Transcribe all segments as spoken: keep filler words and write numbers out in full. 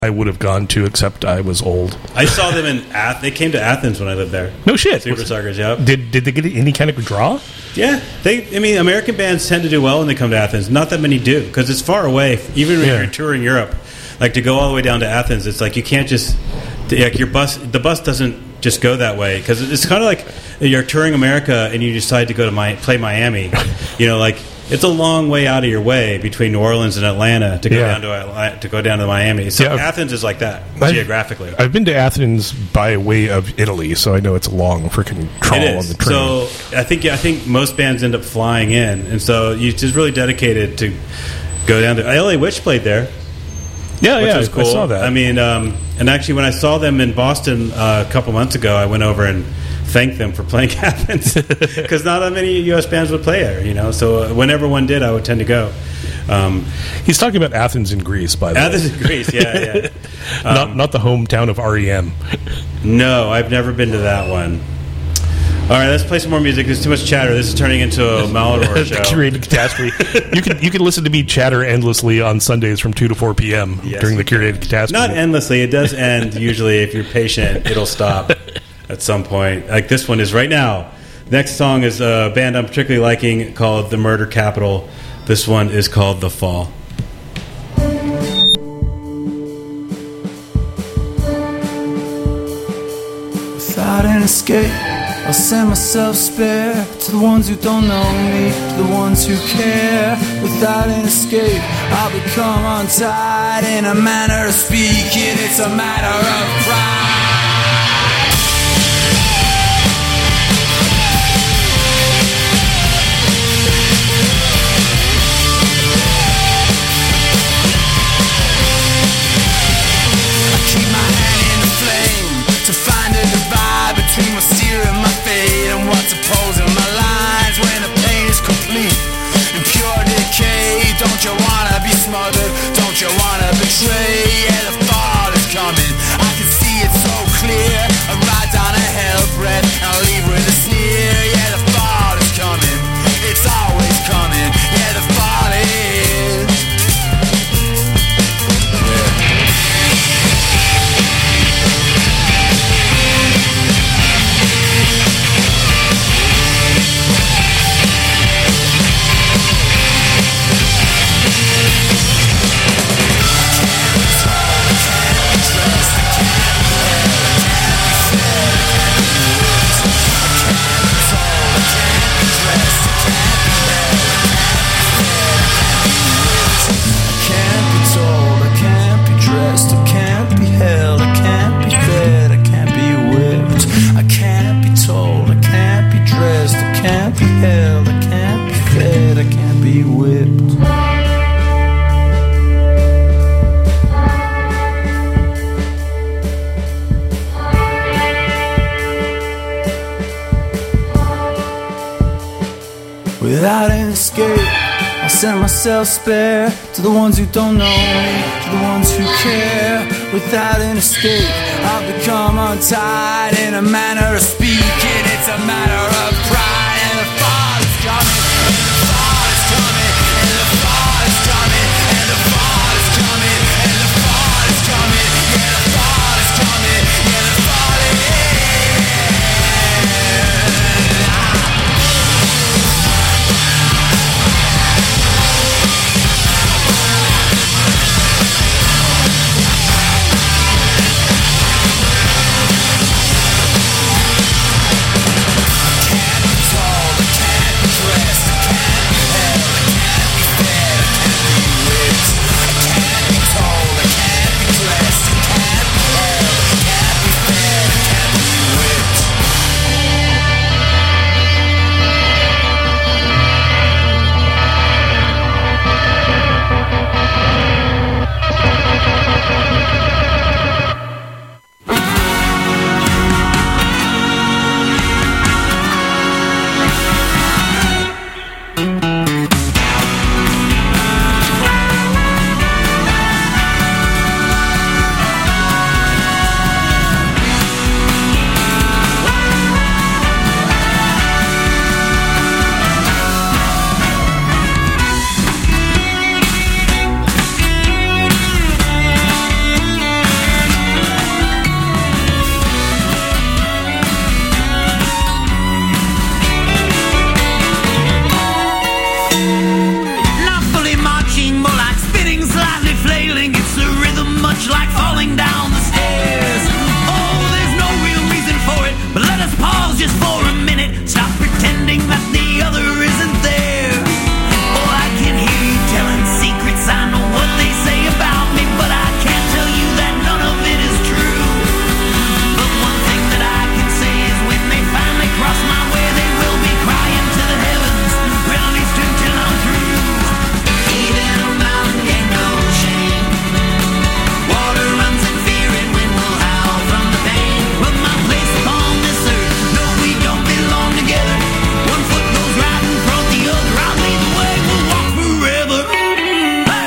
I would have gone to, except I was old. I saw them in Ath. They came to Athens when I lived there. No shit. Super Suckers, yeah. Did did they get any kind of draw? Yeah, they. I mean, American bands tend to do well when they come to Athens. Not that many do, because it's far away. Even when Yeah. you're touring Europe, like to go all the way down to Athens, it's like you can't just like your bus. The bus doesn't just go that way, because it's kind of like you're touring America and you decide to go to my play Miami. You know, like. It's a long way out of your way between New Orleans and Atlanta to go Yeah. down to Atla- to go down to Miami. So Yeah, I've- Athens is like that I've- geographically. I've been to Athens by way of Italy, so I know it's a long freaking trawl It on is. the train. So I think I think most bands end up flying in, and so you just really dedicated to go down to L A Witch played there, yeah, which yeah, was cool. I saw that. I mean, um, and actually, when I saw them in Boston uh, a couple months ago, I went over and thanked them for playing Athens because not that many U S bands would play there, you know. So uh, whenever one did, I would tend to go. Um, He's talking about Athens in Greece, by the Athens way. in Greece, yeah, yeah. Um, not not the hometown of R E M. No, I've never been to that one. All right, let's play some more music. There's too much chatter. This is turning into a Malador The show. Curated Catastrophe. You can you can listen to me chatter endlessly on Sundays from two to four p.m. Yes, during the you Curated Catastrophe. Not endlessly. It does end usually. If you're patient, it'll stop at some point. Like this one is right now. Next song is a band I'm particularly liking called The Murder Capital. This one is called The Fall. Without an escape, I'll send myself spare to the ones who don't know me, to the ones who care. Without an escape, I'll become untied in a manner of speaking. It's a matter of pride. Keep my hand in the flame to find a divide between my steer and my fate and what's opposing my lines when the pain is complete and pure decay. Don't you wanna be smothered? Don't you wanna betray? Yeah, the fall is coming. I can see it so clear. I ride down a hell breath and I leave with a sneer. Yeah, the fall is coming. It's always coming. Yeah, the fall is. Without an escape, I'll send myself spare to the ones who don't know me, to the ones who care. Without an escape, I'll become untied in a manner of speaking. It's a matter of pride, and the fall is coming, and the fall is coming, and the fall is coming, and the fall is coming, and the fall is coming, yeah, the fall is coming, yeah, the fall is. Can't much like falling down the stairs. Oh, there's no real reason for it, but let us pause just for a minute. Stop pretending that the other isn't there. Oh, I can hear you telling secrets. I know what they say about me, but I can't tell you that none of it is true. But one thing that I can say is when they finally cross my way, they will be crying to the heavens, well, at least until I'm through. Even a mountain ain't no shame. Water runs in fear and wind will howl from the pain. But my place upon this earth, no, we don't belong together. One foot goes right in front the other. I'll lead the way, we'll walk forever. Hey!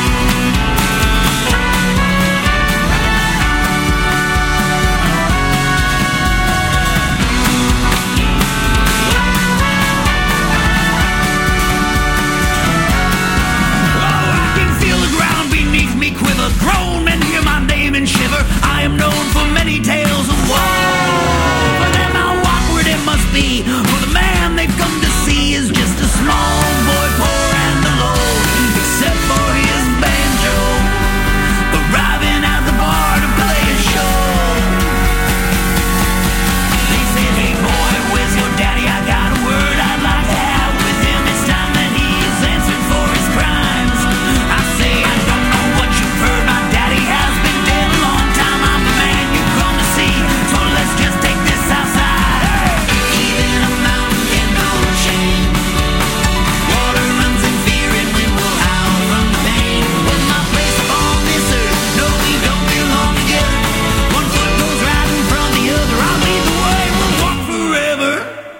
Oh, I can feel the ground beneath me quiver, groan and hear my name and shiver. I am known for many tales of woe, but then how awkward it must be, for the man they've come to see is just a small boy, poor and alone, except for his banjo, arriving at the bar to play a show. They said, hey boy, where's your daddy? I got a word I'd like to have with him. It's time that he is answered for his crimes. I say, I don't know what you've heard. My daddy has been dead a long time. I'm the man you come to see, so let's just take this outside. Hey! Even a mountain can no shame. Water runs in fear and wind will howl from the pain. But my place upon this earth, no, we don't belong together. One foot goes right in front of the other. I'll lead the way, we'll walk forever.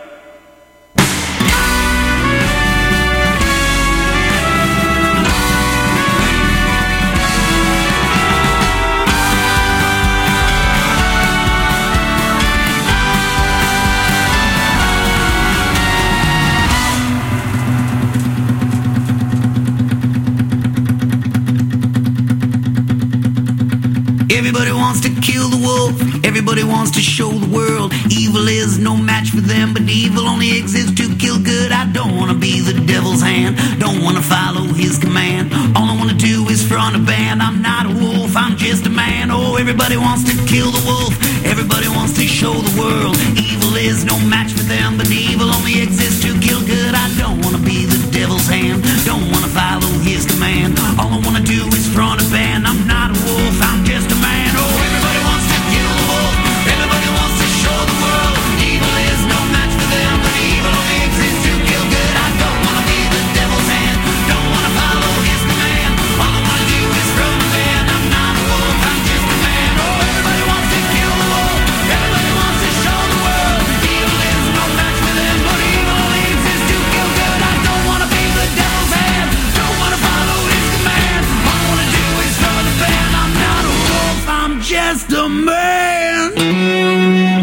Everybody wants to kill the wolf. Everybody wants to show the world evil is no match for them, but evil only exists to kill good. I don't want to be the devil's hand, don't want to follow his command. All I want to do is front a band. I'm not a wolf, I'm just a man. Oh, everybody wants to kill the wolf. Everybody wants to show the world evil is no match for them, but evil only exists to kill good. I don't want to be the devil's hand, don't want to follow his command. All I want to do is front a band. I'm not a wolf, I'm just a man. Oh, everybody wants to kill the wolf. Everybody wants to show the world evil is no match for them, but evil only exists to kill good. I don't want to be the devil's hand, don't want to follow his command. All I want to do is front a band. I'm not a wolf, I'm just a man. Oh, everybody wants to kill the wolf. Everybody wants to show the world evil is no match for them, but evil only exists to kill good. I don't want to be the devil's hand, don't want to follow his command. All I want to do is front a band. I'm not a wolf, I'm just a man.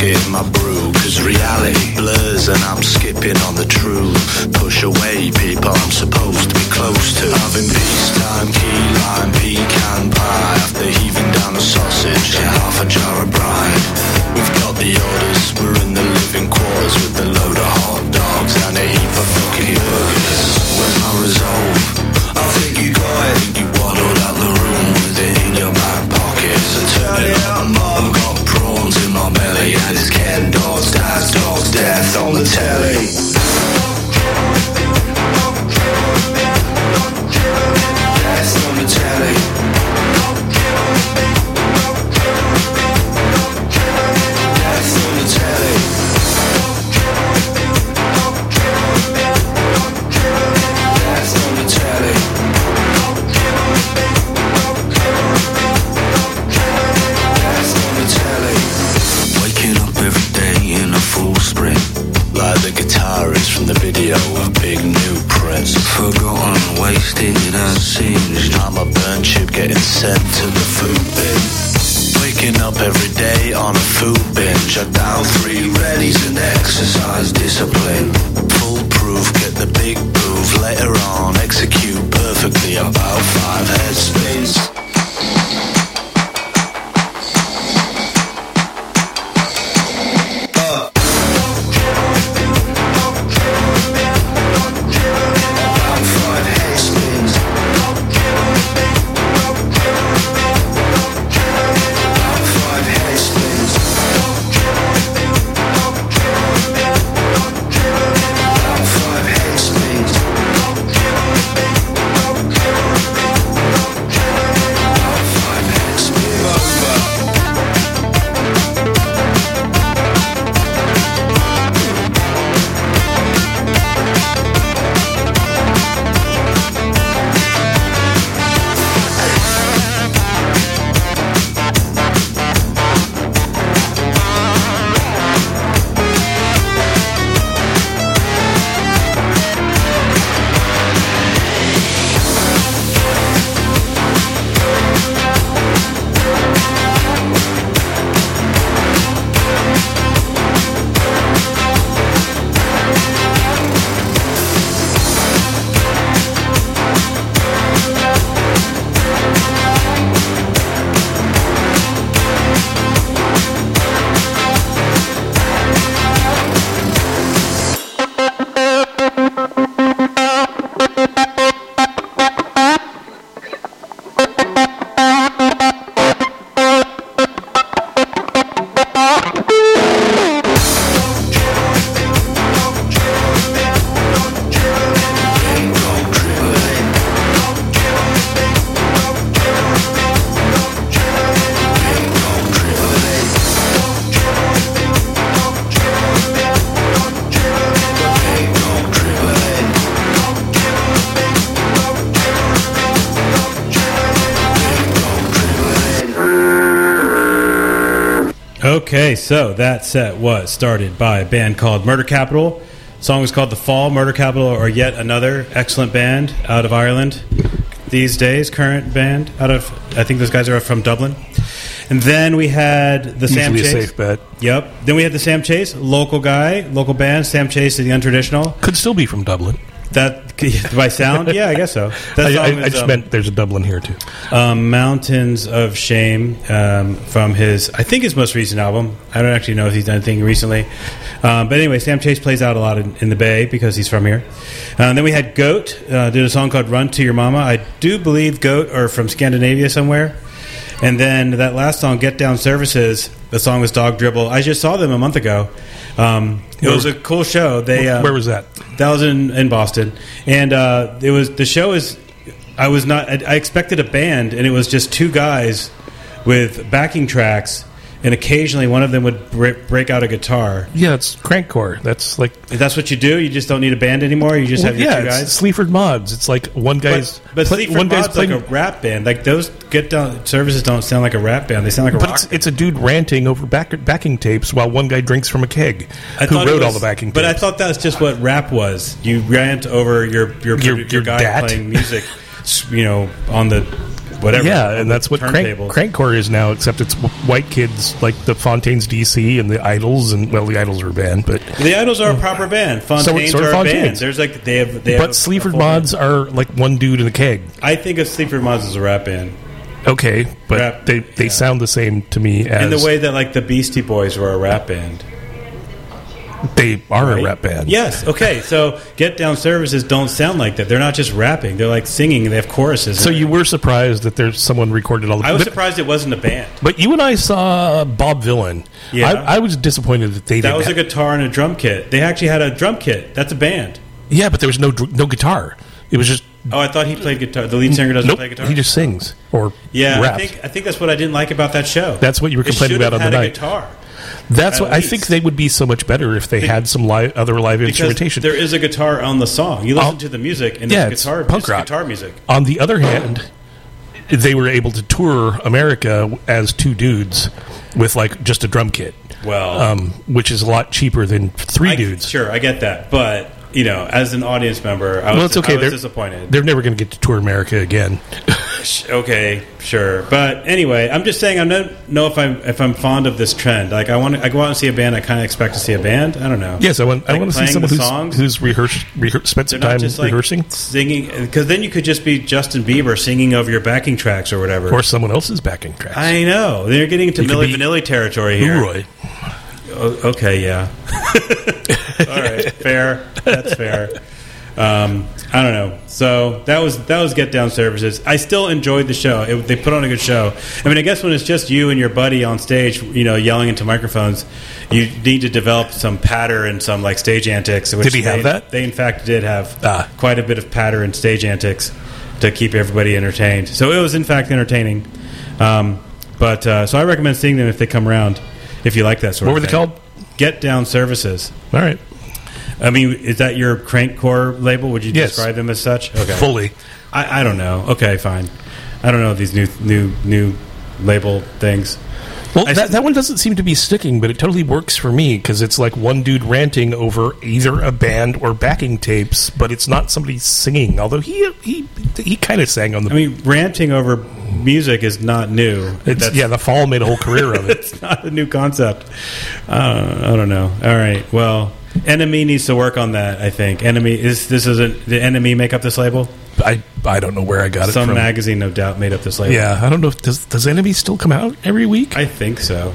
pocket in my brew. Cause reality blurs and I'm skipping on the truth. Push away people I'm supposed to be close to. Having peacetime, key lime, pecan pie. After heaving down a sausage and half a jar of brine. We've got the orders, we're in the living quarters with a load of hot dogs and a heap of fucking burgers. Where's my resolve? I think you got it. You waddled out the room with it in your back pocket. So turn it up, mum. Got prawns in my belly and it's Ken dogs, dad's dogs, death on the telly. Death on the telly. Death on the telly. Death on the telly. Waking up every day in a full sprint, like the guitarist from the video of Big New Prince. Forgotten, wasted and singed. I'm a burnt chip getting sent to the food bin. Waking up every day on a food binge. I down three readies and exercise discipline. Foolproof, get the big move. Later on, execute perfectly about five head spins. Okay, so that set was started by a band called Murder Capital. The song was called The Fall. Murder Capital are yet another excellent band out of Ireland these days, current band out of, I think those guys are from Dublin. And then we had the Usually Sam a Chase. safe bet. Yep. Then we had the Sam Chase, local guy, local band. Sam Chase is the Untraditional. Could still be from Dublin. That by sound, yeah, I guess so. That I, song I, is, I just um, meant there's a Dublin here too. Um, Mountains of Shame um, from his, I think his most recent album. I don't actually know if he's done anything recently. Um, but anyway, Sam Chase plays out a lot in, in the Bay because he's from here. Uh, and then we had Goat, uh, did a song called Run to Your Mama. I do believe Goat are from Scandinavia somewhere. And then that last song, Get Down Services, the song was Dog Dribble. I just saw them a month ago. Um, it was a cool show. They um, Where was that? That was in, in Boston. And uh, it was the show is, I was not, I, I expected a band, and it was just two guys with backing tracks, and occasionally one of them would break, break out a guitar. Yeah, it's crankcore. That's like If that's what you do, you just don't need a band anymore. You just well, have your yeah, two guys. it's Sleaford Mods. It's like one guy's But, but play, Sleaford one guy's Mod's like playing, a rap band. Like those Get Down Services don't sound like a rap band. They sound like a but rock. it's, it's a dude ranting over back, backing tapes while one guy drinks from a keg. I who thought it wrote was- all the backing tapes? But I thought that's just what rap was. You rant over your your Your- your, your guy dat. playing music, you know, on the whatever. Yeah, and that's what crank, turntables. crankcore is now, except it's w- white kids like the Fontaines D C and the Idols, and well, the Idols are a band, but The Idols are a proper band. Fontaines So- so are are a Fontaines. band. There's like they have. They have but a- Sleaford a full Mods band. are like one dude in a keg. I think of Sleaford Mods as a rap band. Okay, but Rap, they they yeah. sound the same to me as In the way that like the Beastie Boys were a rap band. they are Right? a rap band. Yes. Okay. So Get Down Services don't sound like that. They're not just rapping. They're like singing. They have choruses. So in you it. were surprised that there's someone recorded all the. I was but, surprised it wasn't a band. but you and I saw Bob Villain. Yeah. I, I was disappointed that they That didn't was a have- guitar and a drum kit. They actually had a drum kit. That's a band. Yeah, but there was no dr- no guitar. It was just Oh, I thought he played guitar. The lead singer doesn't nope. play guitar. He just sings or yeah. raps. I think I think that's what I didn't like about that show. That's what you were It complaining should have about on had the a night. Guitar. That's at what I least. think they would be so much better if they had some li- other live Because instrumentation. there is a guitar on the song. You listen Oh. to the music and Yeah, there's it's guitar, punk just rock. guitar music. On the other hand, they were able to tour America as two dudes with like just a drum kit, Well, um, which is a lot cheaper than three I, dudes. Sure, I get that, but you know, as an audience member, I was, Well, it's okay. I was They're disappointed. They're never going to get to tour America again. Okay, sure, but anyway, I'm just saying I don't know if I'm if I'm fond of this trend. Like, I want to, I go out and see a band. I kind of expect to see a band. I don't know. Yes, I want. I Like want to see playing someone the who's songs? who's rehearsed, rehear, spent They're some not time just like rehearsing, singing, because then you could just be Justin Bieber singing over your backing tracks or whatever. or someone else's backing tracks. I know they're getting into You could Milli be Vanilli territory here. Leroy. O- okay, yeah. All right, fair. That's fair. Um, I don't know. So that was that was Get Down Services. I still enjoyed the show. It, they put on a good show. I mean, I guess when it's just you and your buddy on stage, you know, yelling into microphones, you need to develop some patter and some like stage antics. Which Did he they, have that? They in fact did have Ah. quite a bit of patter and stage antics to keep everybody entertained. So it was in fact entertaining. Um, but uh, so I recommend seeing them if they come around. If you like that sort What of were they thing. called? Get Down Services. All right, I mean, is that your crankcore label? Would you Yes. describe them as such? Okay. fully. I, I don't know. Okay, fine. I don't know these new new new label things. Well, I that, s- that one doesn't seem to be sticking, but it totally works for me because it's like one dude ranting over either a band or backing tapes, but it's not somebody singing. Although he he he kind of sang on the. I mean, ranting over music is not new. it's, That's- yeah, the Fall made a whole career of it. it's not a new concept. Uh, I don't know. All right. Well, Enemy needs to work on that. I think Enemy is this isn't the Enemy make up this label. I I don't know where I got it Some from. magazine, no doubt, made up this label. Yeah, I don't know. If, does does Enemy still come out every week? I think so.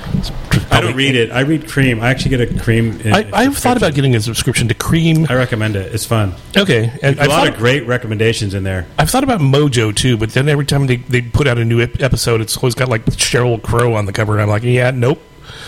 I Probably- don't read it. I read Cream. I actually get a Cream. in- I, I've thought about getting a subscription to Cream. I recommend it. It's fun. Okay, and A I've lot thought, of great recommendations in there. I've thought about Mojo too, but then every time they, they put out a new ep- episode, it's always got like Sheryl Crow on the cover, and I'm like, yeah, nope.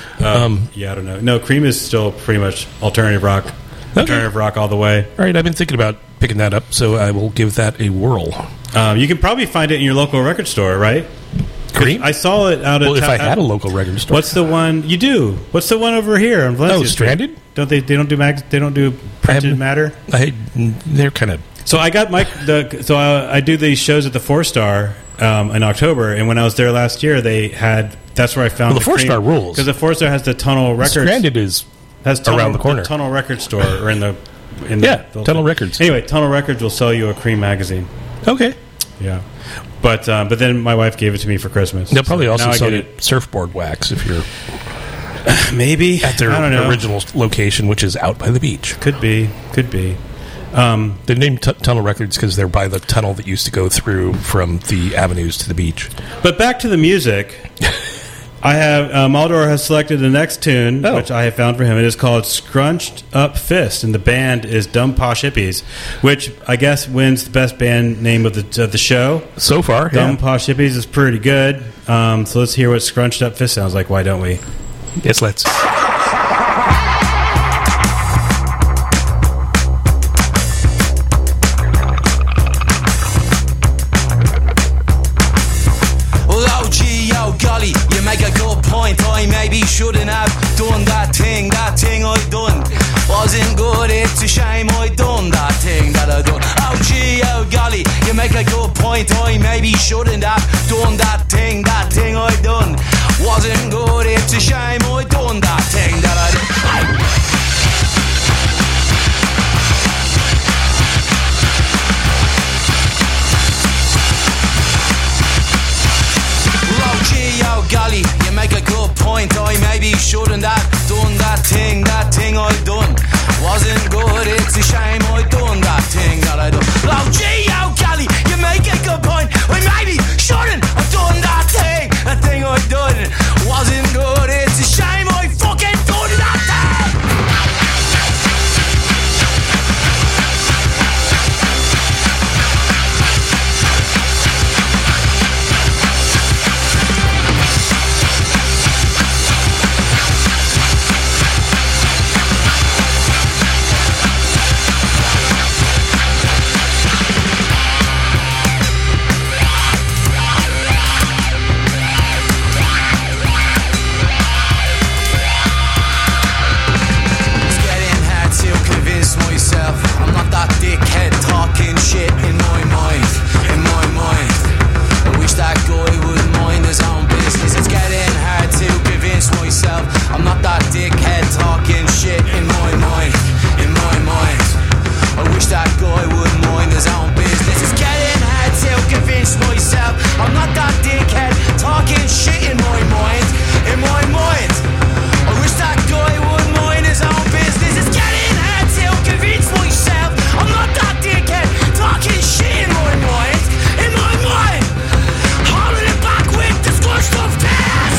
Um, yeah, I don't know. No, Cream is still pretty much alternative rock. Alternative rock all the way. All right, I've been thinking about picking that up, so I will give that a whirl. Um, you can probably find it in your local record store, right? 'Cause Cream? I saw it out of. Well, if ta- I had a local record store. What's the one you do? What's the one over here on Valencia Oh, Street? Stranded? Don't they? They don't do mags. They don't do printed haven't- matter. I, they're kind of. So I got my the so I, I do these shows at the Four Star um, in October, and when I was there last year, they had that's where I found Well, the Four Star rules. because the Four Star has the Tunnel Records Stranded is has tunnel, around the corner. Tunnel Record Store or in the in Yeah, the, Tunnel Records. Anyway, Tunnel Records will sell you a Cream magazine. Okay. Yeah, but um, but then my wife gave it to me for Christmas. They'll probably So also now I sell get you surfboard wax if you're it. Maybe at their I don't know. original location, which is out by the beach. Could be, could be. Um, They're named T- Tunnel Records because they're by the tunnel that used to go through from the avenues to the beach. But back to the music. I have uh, Maldor has selected the next tune, Oh. which I have found for him. It is called "Scrunched Up Fist," and the band is Dumb Posh Hippies, which I guess wins the best band name of the of the show. So far, Dumb yeah. Posh Hippies is pretty good. Um, so let's hear what "Scrunched Up Fist" sounds like. Why don't we? Yes, let's. Well, oh gee, oh golly, you make a good point. I maybe shouldn't have done that thing, that thing I done. Wasn't good, it's a shame I done that thing that I done. Oh gee, oh golly, you make a good point. I maybe shouldn't have done that thing, that thing I done. Wasn't good, it's a shame I done that thing that I done. shouldn't have done that thing, that thing I done wasn't good. It's a shame I done that thing that I done. Oh gee, oh golly, you make a good point. I maybe shouldn't have done that thing, that thing I done wasn't good. It's a shame I fucking done that thing. I'm not that dickhead talking shit in my mind, in my mind. I wish that guy would mind his own business. It's getting hard to convince myself I'm not that dickhead talking shit in my mind, in my mind. I wish that guy would mind his own business. It's getting hard to convince myself I'm not that dickhead talking shit in my mind, in my mind. I wish that guy would mind his own business. It's getting hard to convince myself I'm not that dickhead talking shit in my mind, in my mind. Holding it back with disgust of tears.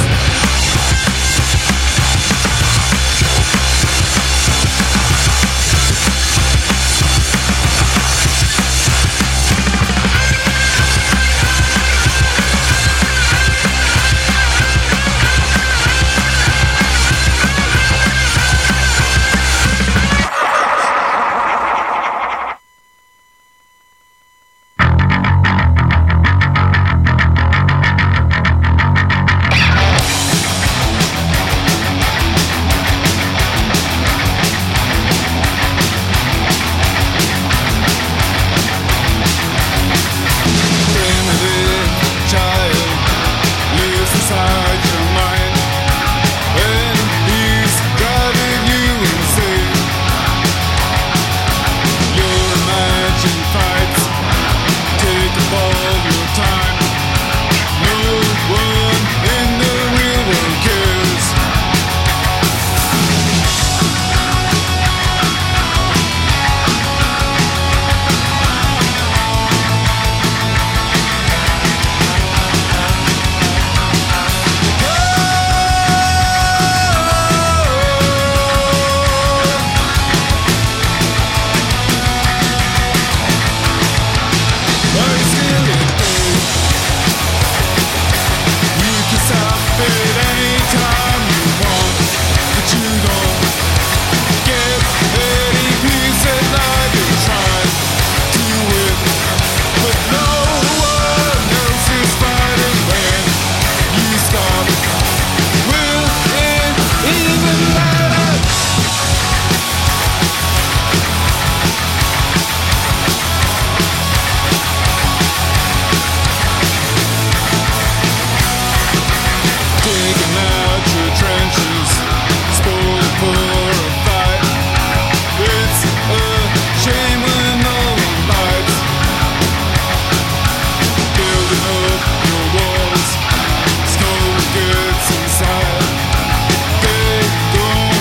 Don't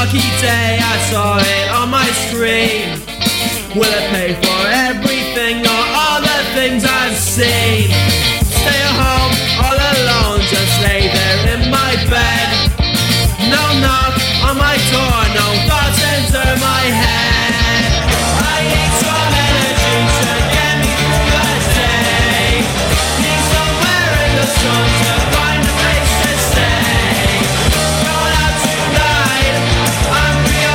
lucky day I saw it on my screen. Will it pay for everything or all the things I've seen? Stay at home all alone, just lay there in my bed. No knock on my door, no thoughts enter my head. I need some energy to get me through the day. Need somewhere in the sun to find a place to stay. Going out tonight, I'm real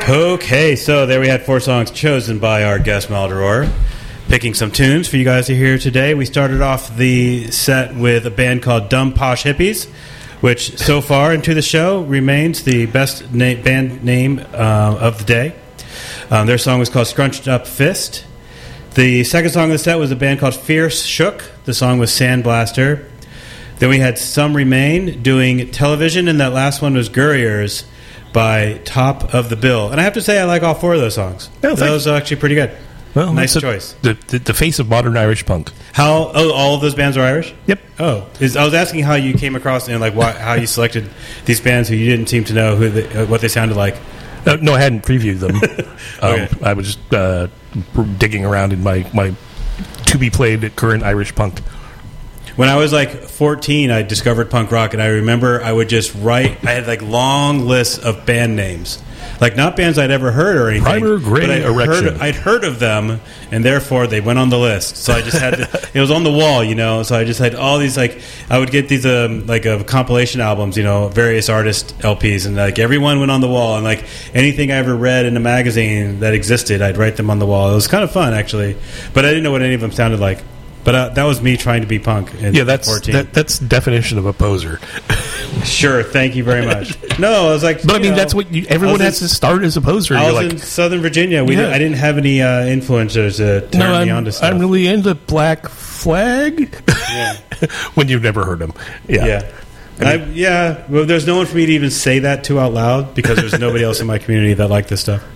Okay, so there we had four songs chosen by our guest Maldoror, picking some tunes for you guys to hear today. We started off the set with a band called Dumb Posh Hippies, which so far into the show remains the best na- band name uh, of the day. Um, their song was called Scrunched Up Fist. The second song of the set was a band called Fierce Shook. The song was Sandblaster. Then we had Some Remain doing Television, and that last one was Gurriers by Top of the Bill. And I have to say, I like all four of those songs. Oh, those are actually pretty good. Well, nice a, choice. The, the the face of modern Irish punk. How? Oh, all of those bands are Irish? Yep. Oh, is, I was asking how you came across and like why, how you selected these bands who you didn't seem to know who they, uh, what they sounded like. Uh, no, I hadn't previewed them. Okay. um, I was just uh, digging around in my, my to-be-played current Irish punk. When I was like fourteen, I discovered punk rock, and I remember I would just write. I had like long lists of band names, like not bands I'd ever heard or anything. Primer, Grey, but I'd Erection. Heard, I'd heard of them, and therefore they went on the list. So I just had to. It was on the wall, you know. So I just had all these like I would get these um, like uh, compilation albums, you know, various artist L Ps, and like everyone went on the wall, and like anything I ever read in a magazine that existed, I'd write them on the wall. It was kind of fun actually, but I didn't know what any of them sounded like. But uh, that was me trying to be punk in Yeah, that's fourteen. that, that's definition of a poser. Sure, thank you very much. No, I was like, But I you mean, know, that's what you, everyone I has was to in- start as a poser. I You're was like, in Southern Virginia. We Yeah. did, I didn't have any uh, influencers to turn no, me I'm, on to stuff. I'm really into Black Flag. Yeah. When you've never heard them. Yeah. Yeah. I, yeah, well, there's no one for me to even say that to out loud because there's nobody else in my community that liked this stuff.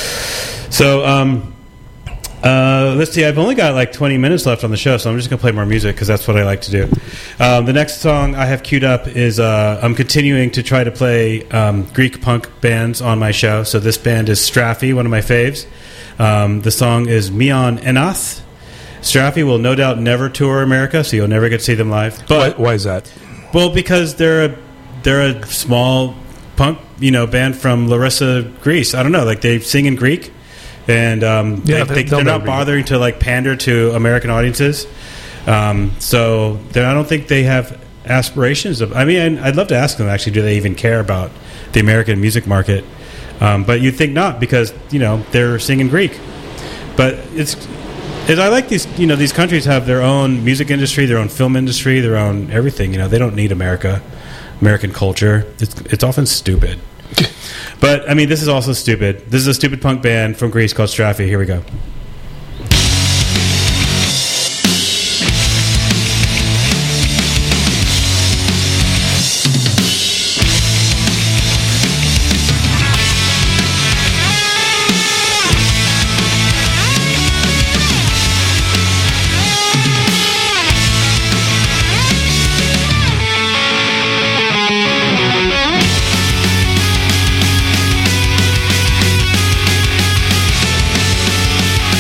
So, um, uh, let's see. I've only got like twenty minutes left on the show, so I'm just going to play more music because that's what I like to do. Um, the next song I have queued up is uh, I'm continuing to try to play um, Greek punk bands on my show. So this band is Straffy, one of my faves. Um, the song is Mion Enath. Straffy will no doubt never tour America, so you'll never get to see them live. Why, But why is that? well, because they're a they're a small punk, you know, band from Larissa, Greece. I don't know, like they sing in Greek, and um, Yeah, they, they- they, they'll they're not never be- bothering to like pander to American audiences. Um, so they're- I don't think they have aspirations of. I mean, I'd love to ask them actually, do they even care about the American music market? Um, but you'd think not, because you know they're singing Greek. But it's. Is I like these, you know, these countries have their own music industry, their own film industry, their own everything. You know, they don't need America, American culture. It's it's often stupid. But I mean, this is also stupid. This is a stupid punk band from Greece called Straffy. Here we go. Thank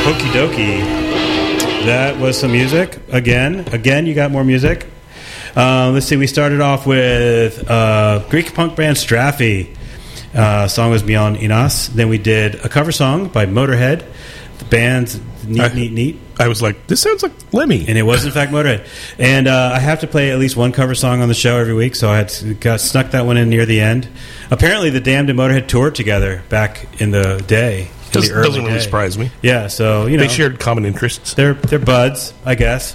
Okie dokie. That was some music. Again, again, you got more music. Uh, let's see. We started off with uh, Greek punk band Straffy. Uh, song was Beyond Inas. Then we did a cover song by Motorhead. The band's Neat, I, Neat, Neat. I was like, this sounds like Lemmy. And it was, in fact, Motorhead. And uh, I have to play at least one cover song on the show every week, so I had to, got snuck that one in near the end. Apparently, the Damned and Motorhead toured together back in the day. In Does, the early doesn't really day. surprise me. Yeah, so, you know. They shared common interests. They're, they're buds, I guess.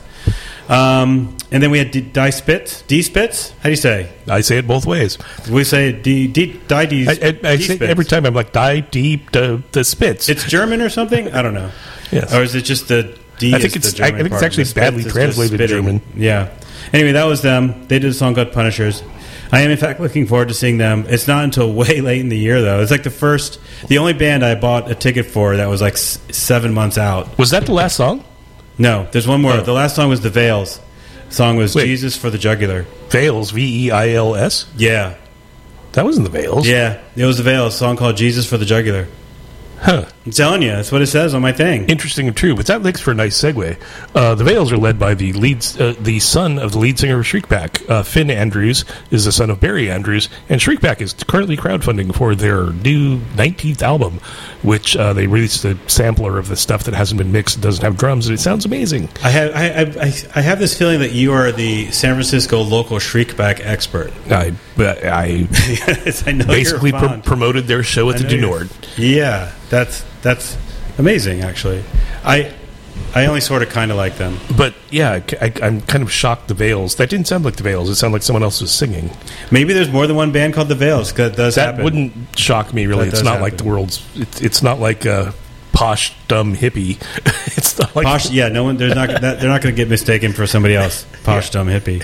Um, and then we had D, Die Spitz. D Spitz? How do you say? I say it both ways. We say D, D, Die D, I, I, I D say Spitz. every time I'm like, die deep the, the spits. It's German or something? I don't know. Yes. Or is it just the D? I think is it's- the German I think it's part, actually the Spitz badly is just translated spitting. German. Yeah. Anyway, that was them. They did a song called Punishers. I am, in fact, looking forward to seeing them. It's not until way late in the year, though. It's like the first, the only band I bought a ticket for that was like s- seven months out. Was that the last song? No, there's one more. Oh. The last song was The Veils. The song was Wait. Jesus for the Jugular. Veils, V E I L S? Yeah. That wasn't the Veils. Yeah, it was The Veils, a song called Jesus for the Jugular. Huh. I'm telling you, that's what it says on my thing. Interesting and true, but that makes for a nice segue. Uh, the Veils are led by the lead, uh, the son of the lead singer of Shriekback. Uh, Finn Andrews is the son of Barry Andrews, and Shriekback is currently crowdfunding for their new nineteenth album, which uh, they released a sampler of the stuff that hasn't been mixed and doesn't have drums, and it sounds amazing. I have I, I, I have this feeling that you are the San Francisco local Shriekback expert. I, but I Yes, I know basically you're pr- fond. promoted their show at I the know you're- Denord. Yeah, that's that's amazing. Actually, I I only sort of kind of like them. But yeah, I, am kind of shocked. The Veils. That didn't sound like the Veils. It sounded like someone else was singing. Maybe there's more than one band called the Veils. That does That happen. wouldn't shock me, really. That It's does not like happen. the world's. It's, it's not like a posh, dumb hippie. It's not like Posh, yeah, no one. There's not. That, they're not going to get mistaken for somebody else. Posh, dumb hippie.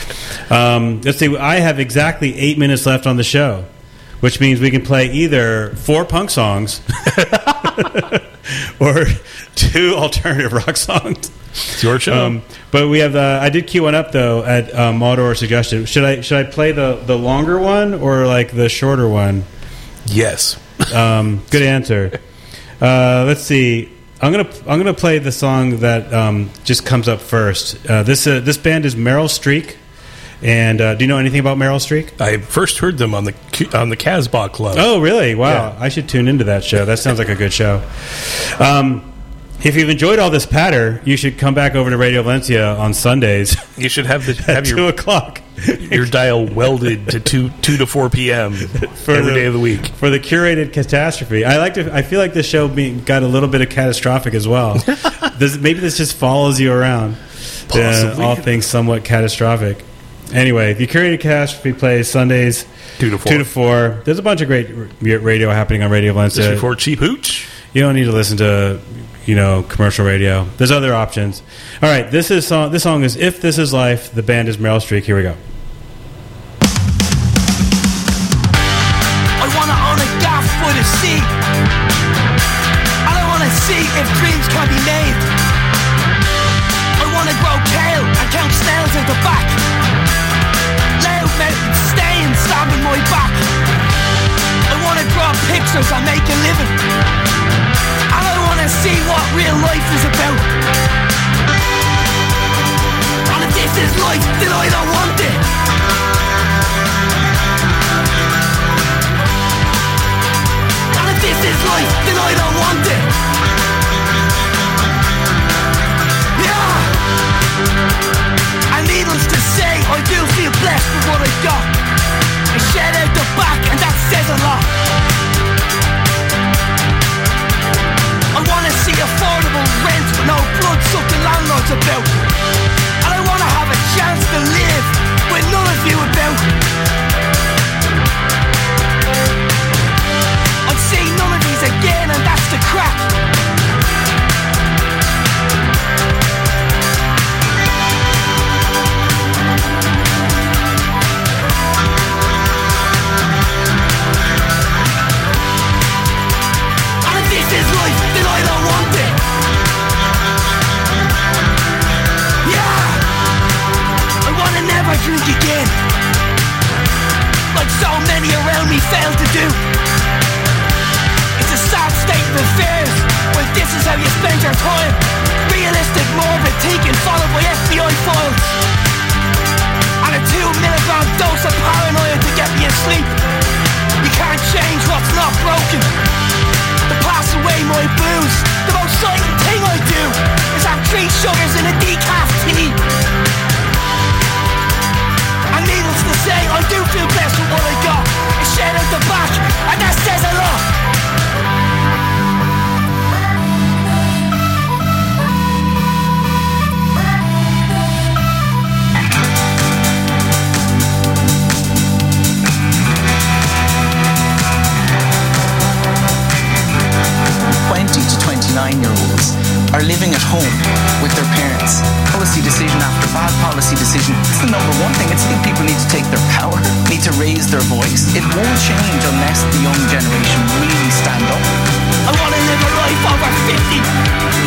Um, let's see. I have exactly eight minutes left on the show, which means we can play either four punk songs or two alternative rock songs. It's your show. Um, but we have. Uh, I did queue one up though at um, Maldor suggestion. Should I should I play the the longer one or like the shorter one? yes. Um, good answer. Uh, let's see. I'm gonna I'm gonna play the song that um, just comes up first. Uh, this uh, this band is Meryl Streak, and uh, do you know anything about Meryl Streak? I first heard them on the on the Casbah Club. Oh, really? Wow! Yeah. I should tune into that show. That sounds like a good show. Um, if you've enjoyed all this patter, you should come back over to Radio Valencia on Sundays You should have the at have two your o'clock your dial welded to two two to four p.m. every day of the week. for the curated catastrophe. I like to. I feel like this show being, got a little bit of catastrophic as well. this, maybe this just follows you around. Uh, Possibly. all things somewhat catastrophic. Anyway, the curated catastrophe plays Sundays Two to four. Two to four. There's a bunch of great r- radio happening on Radio Just Valencia. before Cheap Hooch. You don't need to listen to, you know, commercial radio. There's other options. All right, this is song. This song is "If This Is Life." The band is Meryl Streak. Here we go. I wanna own a gaff for the sea. And I wanna see if dreams can be made. I wanna grow kale and count snails out the back. Loud mountain stains stabbing my back. I wanna draw pictures and make a living. And I wanna see what real life is about. And if this is life, then I don't want it. And if this is life, then I don't want it. Yeah. And needless to say, I do feel blessed with what I got. I shed out the back, and that says a lot. I wanna see affordable rent with no blood-sucking landlords about. And I wanna have a chance to exciting thing I do is have three sugars in a decaf tea. And needless to say, I do feel blessed with what I got. It's shed out the back, and that says a lot. twenty to twenty-nine year olds are living at home with their parents. Policy decision after bad policy decision. It's the number one thing. It's the thing people need to take their power, need to raise their voice. It won't change unless the young generation really stand up. I want to live a life over fifty.